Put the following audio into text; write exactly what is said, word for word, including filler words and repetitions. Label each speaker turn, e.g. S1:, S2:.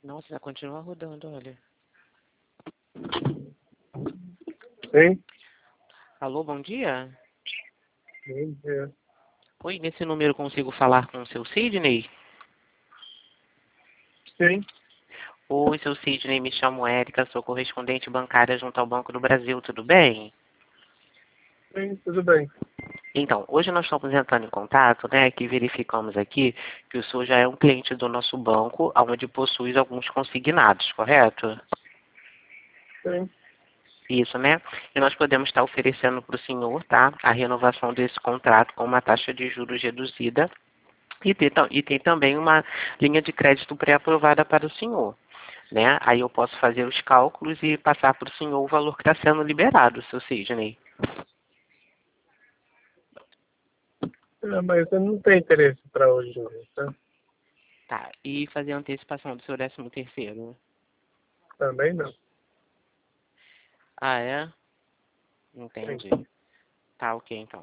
S1: Nossa, já continua rodando, olha.
S2: Sim?
S1: Alô, bom dia?
S2: Sim, é.
S1: Oi, nesse número consigo falar com o seu Sidney?
S2: Sim,
S1: Oi, seu Sidney, me chamo Érica, sou correspondente bancária junto ao Banco do Brasil, tudo bem?
S2: sim, tudo bem.
S1: Então, hoje nós estamos entrando em contato, né, que verificamos aqui que o senhor já é um cliente do nosso banco, onde possui alguns consignados, correto?
S2: Sim.
S1: Isso, né? E nós podemos estar oferecendo para o senhor, tá, a renovação desse contrato com uma taxa de juros reduzida e, ter, tam- e tem também uma linha de crédito pré-aprovada para o senhor, né? Aí eu posso fazer os cálculos e passar para o senhor o valor que está sendo liberado, seu Sidney.
S2: É, mas eu não tenho interesse para hoje, não, tá?
S1: Tá, e fazer a antecipação do seu décimo terceiro.
S2: Também não.
S1: Ah, é?
S2: Sim.
S1: Entendi. Tá, ok, então.